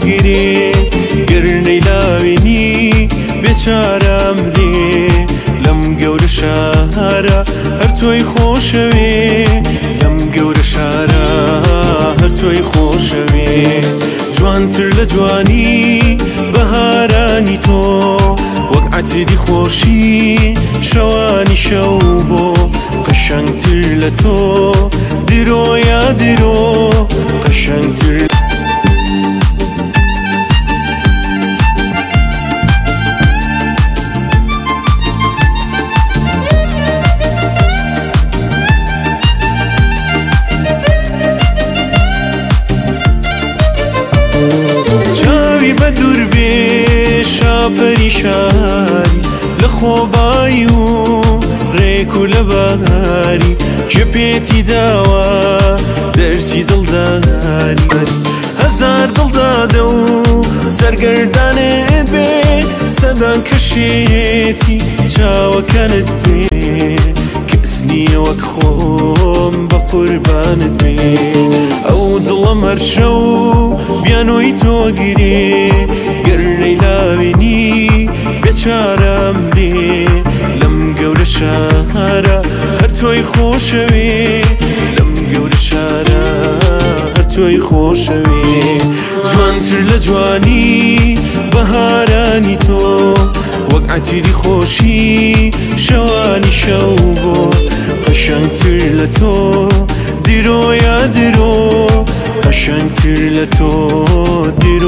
گیرێ گەرنەی لاوێنی بێچارەم لێ لەم گەورە شارە هەر تۆی خۆشەوێ لەم گەورە شارە هەر تۆی خۆشەوێ جوانتر لە جوانی بەهارانی تۆ وەک عەتری خۆشی شەوانی شەو بۆ قەشەنگتر لە تۆ درۆ یا درۆ قەشەنگتر چاوی بە دوور بێ شاپەریشانی لە خۆبایی و ڕێک و لە بەهاری کێ پێتی داوە دەرسی دڵداری هەزار دڵدادە و سەرگەردانت بێ سەدان کەشێتی چاوەکانت بێ کەس نییە وەک خۆم بە قوربانت بێ ئەو دڵم هەر شەو بیانۆی تۆ گیرێ گەرنەی لاوێنی بێچارەم لێ لەم گەورە شارە هەر تۆی خۆشەوێ لەم گەورە شارە هەر تۆی خۆشەوێ جوانتر لە جوانی بەهارانی تۆ وەک عەتری خۆشی شەوانی شەو بۆ قەشەنگتر لە تۆ درۆ یا درۆ قەشەنگتر لە تۆ درۆ